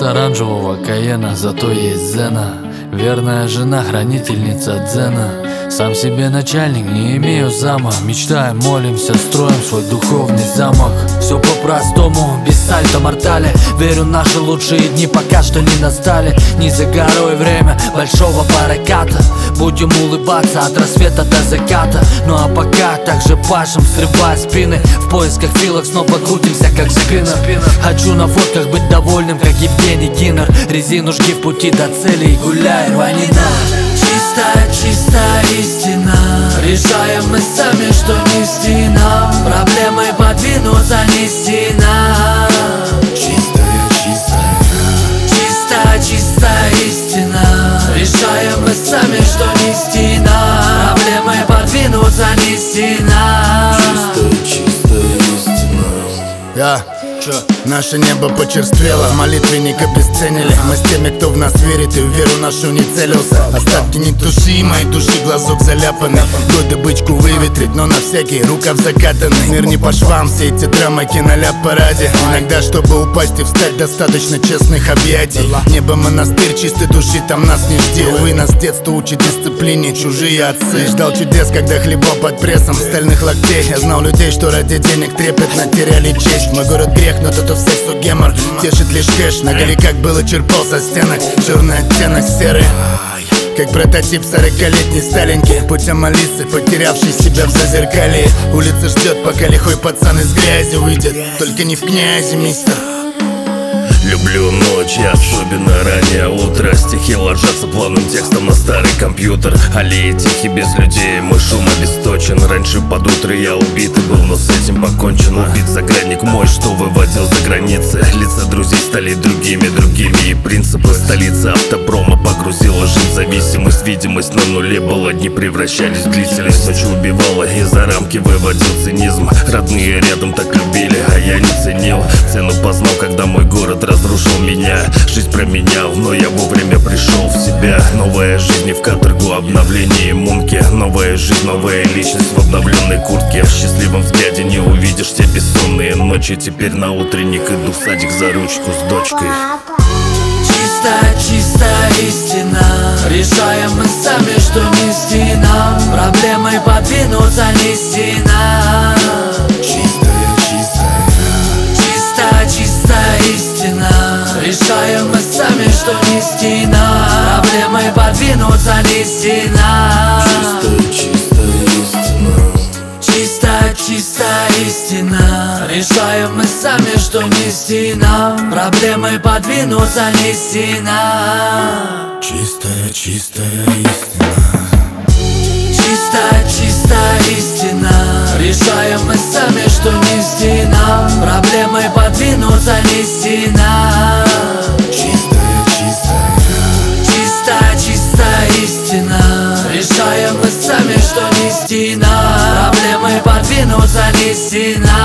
оранжевого Каена, зато есть Зена. Верная жена, хранительница дзена. Сам себе начальник, не имею зама. Мечтаем, молимся, строим свой духовный замок. Все по-простому, без сальто-мортале. Верю, наши лучшие дни пока что не настали. Не за горой время большого проката. Будем улыбаться от рассвета до заката. Ну а пока также пашем, срывая спины. В поисках филок снова крутимся, как спиннер. Хочу на фотках быть довольным, как Евгений Гиннер. Резину жги в пути до цели и гуляй, рванина. Чистая, чистая истина. Решаем мы сами, что нести нам. Проблемы подвинуться, нести нам. Чистая, чистая, чистая, чистая истина. Решаем мы сами, что нести нам. Проблемы подвинуться, нести нам. чистая, чистая истина. Наше небо почерствело, молитвенник обесценили. Мы с теми, кто в нас верит и в веру нашу не целился. Остатки не туши, моей души глазок заляпаны. Годы бычку выветрить, но на всякий рукав закатаны. Мир не по швам, все эти драмы киноля-параде. Иногда, чтобы упасть и встать, достаточно честных объятий. Небо монастырь, чистой души там нас не жди. Увы, нас с детства учат дисциплине чужие отцы. Ждал чудес, когда хлебал под прессом стальных локтей. Я знал людей, что ради денег трепетно теряли честь. Мой город грех, но тот в сексу гемор. Тешит лишь кэш, на голе как было черпал со стенок. Черный оттенок серый, как прототип 40-летней Сталинки. Путем Алисы, потерявшей себя в зазеркалье. Улица ждет, пока лихой пацан из грязи выйдет. Только не в князи, мистер. Люблю ночь, особенно раннее утро. Стихи ложатся плавным текстом на старый компьютер. Аллеи тихи, без людей, мой шум обесточен. Раньше под утро я убитый был, но с этим покончен. Убит загранник мой, что выводил за границы. Лица друзей стали другими, и принципы столицы автопрома погрузила жизнь в зависимость. Видимость на нуле была, дни превращались в длительность. Ночь убивала и за рамки выводил цинизм. Родные рядом так любили, а я не ценил. Цену познал, когда мой город разрушил меня. Жизнь променял, но я вовремя пришел в себя. Новая жизнь не в каторгу, обновление иммунки. Новая жизнь, новая личность в обновленной куртке. В счастливом взгляде не увидишь те бессонные ночи. Теперь на утренник иду в садик за ручку с дочкой. Чистая, чистая истина. Решаем мы сами, что нести нам. Проблемы подвинуться, нести нам. Чистая, чистая, чистая, чистая истина. Решаем мы сами, что нести нам. Проблемы подвинуться, нести нам. чистая, чистая истина. Чистая, чистая истина. Решаем мы сами, что нести нам. Проблемы подвинуться, нести нам. Чистая, чистая истина. Чистая, чистая истина. Решаем мы сами, что нести нам. Проблемы подвинуться, нести нам. Чистая, чистая, чистая, чистая истина. Решаем мы сами, что нести нам. Проблемы подвинуться, нести нам.